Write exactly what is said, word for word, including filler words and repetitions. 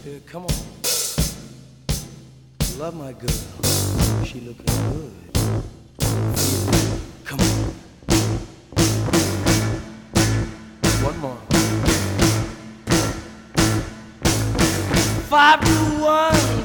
Here, come on. Love my girl. She looking good. Feel it. Come on. One more. Five to one.